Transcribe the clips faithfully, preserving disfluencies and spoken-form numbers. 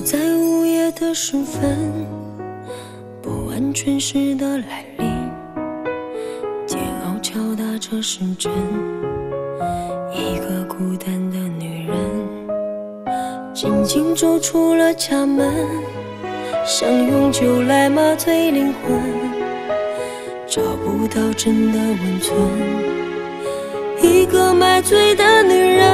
在午夜的时分，不安全时的来临，煎熬敲打着时针，一个孤单的女人，静静走出了家门，想用酒来麻醉灵魂，找不到真的温存，一个买醉的女人，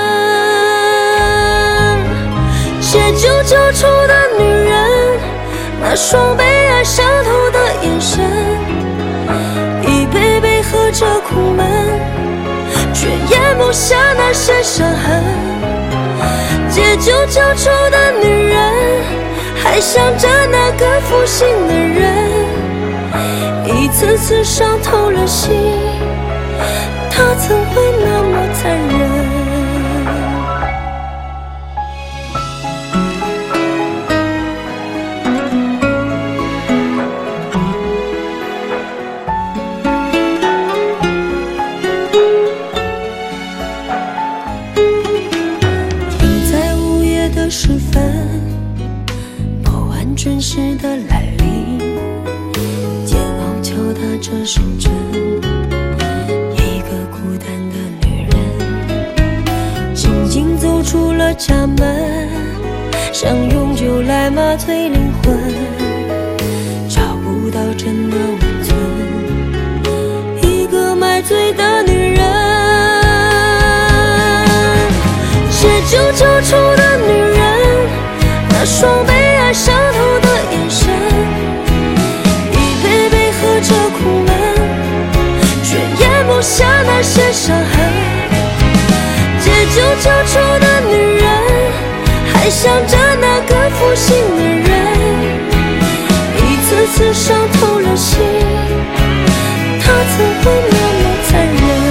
借酒浇愁的女人，那双被爱伤透的眼神，一杯杯喝着苦闷，却咽不下那些伤痕。借酒浇愁的女人，还想着那个负心的人，一次次伤透了心，他怎会那么残忍？时分，不安准时的来临，煎熬敲打着时针，一个孤单的女人，静静走出了家门，想用酒来麻醉灵魂，找不到真的温存，一个买醉的女人，借酒浇愁的女人，那双被爱伤透的眼神，一杯杯喝着苦闷，却咽不下那些伤痕。借酒浇愁的女人，还想着那个负心的人，一次次伤透了心，他怎会那么残忍？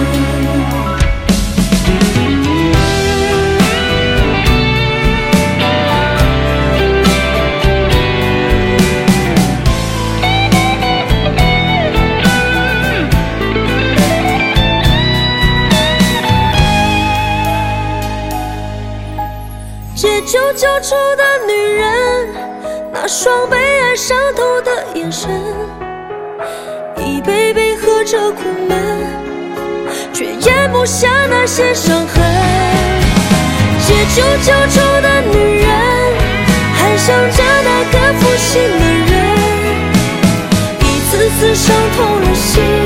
借酒浇愁的女人，那双被爱伤透的眼神，一杯杯喝着苦闷，却咽不下那些伤痕。借酒浇愁的女人，还想着那个负心的人，一次次伤透了心。